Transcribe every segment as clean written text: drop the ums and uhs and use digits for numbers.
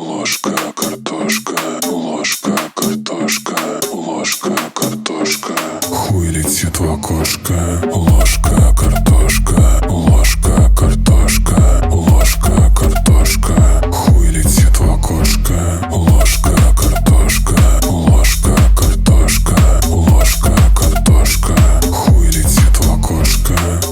ложка картошка, ложка картошка, ложка картошка. Хуй летит в окошко. Ложка картошка, ложка картошка, ложка картошка. Хуй летит в окошко. Ложка картошка, ложка картошка, ложка картошка. Хуй летит в окошко.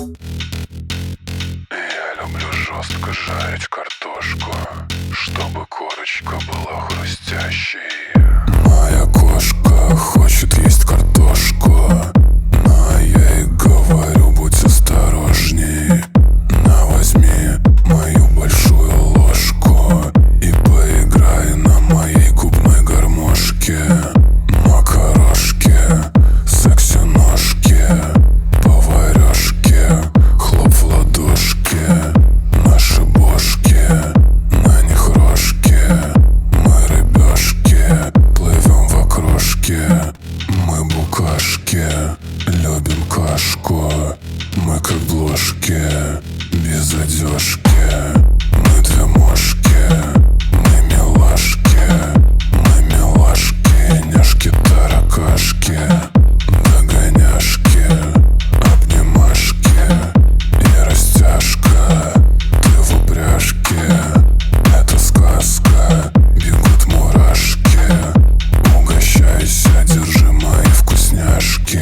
Я люблю жестко жарить картошку, чтобы корочка была хрустящей. Моя кошка хочет есть картошку, но я ей говорю: будь осторожней. На, возьми мою большую ложку и поиграй на моей губной гармошке. Макарошки, секси-ножки, поварешки, хлоп в ладошки. Наши бошки, на них рожки. Мы рыбешки, плывем в окрошке. Мы букашки, любим кашку. Мы как бложки, без одежки. Мы две мошки, мы милашки. Мы милашки, няшки, таракашки. Догоняшки, обнимашки и растяжка. Ты в упряжке, это сказка. Бегут мурашки. Угощайся, держи мои вкусняшки.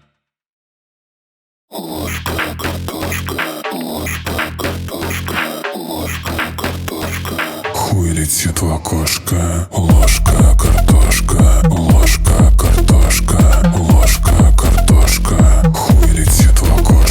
Ложка картошка, ложка картошка, ложка картошка. Хуй летит в окошко. Ложка картошка, ложка картошка, ложка картошка. Хуй летит в окошко.